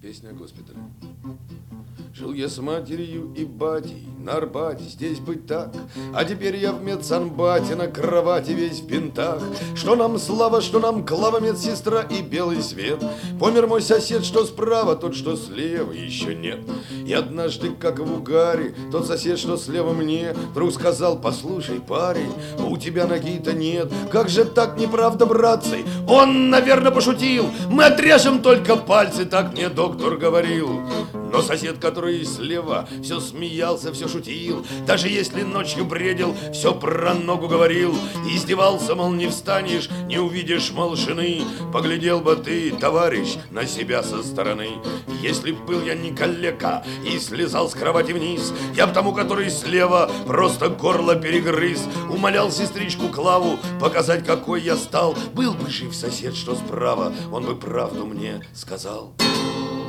Песня о госпитале. Жил я с матерью и батей на Арбате, здесь быть так. А теперь я в медсанбате, на кровати весь в бинтах. Что нам слава, что нам клава, медсестра и белый свет. Помер мой сосед, что справа, тот, что слева, еще нет. И однажды, как в угаре, тот сосед, что слева мне, вдруг сказал: послушай, парень, у тебя ноги-то нет. Как же так, неправда, братцы? Он, наверное, пошутил. Мы отрежем только пальцы, так мне доктор говорил. Но сосед, который слева, все смеялся, все шутил. Даже если ночью бредил, все про ногу говорил. И издевался, мол, не встанешь, не увидишь, мол, жены. Поглядел бы ты, товарищ, на себя со стороны. Если б был я не калека и слезал с кровати вниз, я б тому, который слева, просто горло перегрыз. Умолял сестричку Клаву показать, какой я стал. Был бы жив сосед, что справа, он бы правду мне сказал.